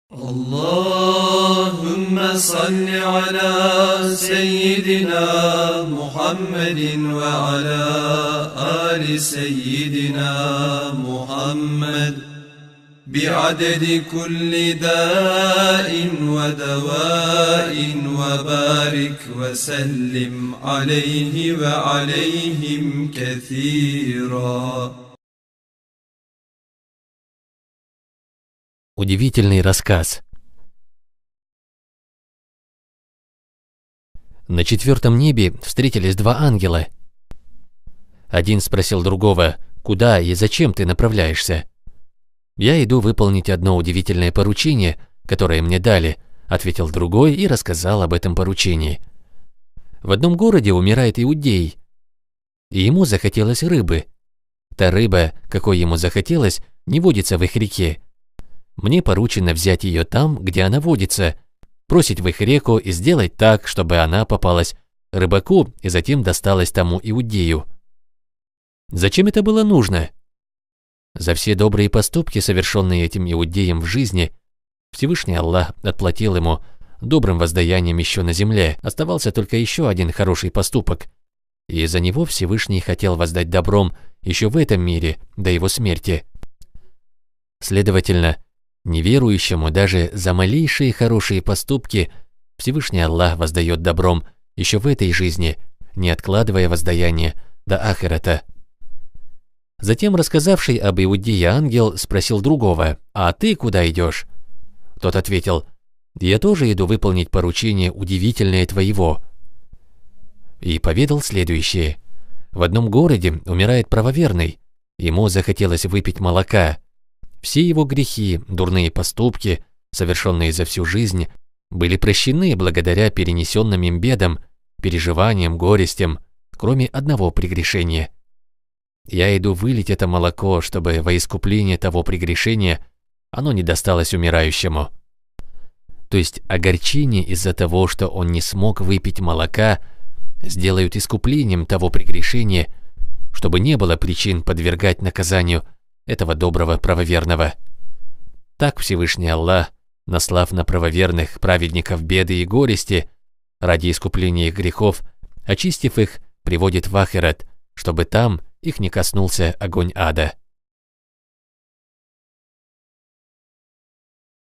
اللهم صل على سيدنا محمد وعلى آل سيدنا محمد بعدد كل داء ودواء وبارك وسلم عليه وعليهم كثيرا. Удивительный рассказ. На 4-м небе встретились два ангела. Один спросил другого: «Куда и зачем ты направляешься?» «Я иду выполнить одно удивительное поручение, которое мне дали», — ответил другой и рассказал об этом поручении. В одном городе умирает иудей, и ему захотелось рыбы. Та рыба, какой ему захотелось, не водится в их реке. Мне поручено взять ее там, где она водится, бросить в их реку и сделать так, чтобы она попалась рыбаку и затем досталась тому иудею. Зачем это было нужно? За все добрые поступки, совершенные этим иудеем в жизни, Всевышний Аллах отплатил ему добрым воздаянием еще на земле. Оставался только еще один хороший поступок, и за него Всевышний хотел воздать добром еще в этом мире, до его смерти. Следовательно, неверующему даже за малейшие хорошие поступки Всевышний Аллах воздает добром еще в этой жизни, не откладывая воздаяние до ахирата. Затем рассказавший об иудее ангел спросил другого: «А ты куда идешь?» Тот ответил: «Я тоже иду выполнить поручение удивительное твоего». И поведал следующее. В одном городе умирает правоверный, ему захотелось выпить молока. Все его грехи, дурные поступки, совершенные за всю жизнь, были прощены благодаря перенесенным им бедам, переживаниям, горестям, кроме одного прегрешения. Я иду вылить это молоко, чтобы во искупление того прегрешения оно не досталось умирающему. То есть огорчение из-за того, что он не смог выпить молока, сделают искуплением того прегрешения, чтобы не было причин подвергать наказанию этого доброго правоверного. Так Всевышний Аллах, наслав на правоверных праведников беды и горести, ради искупления их грехов, очистив их, приводит в ахират, чтобы там их не коснулся огонь ада.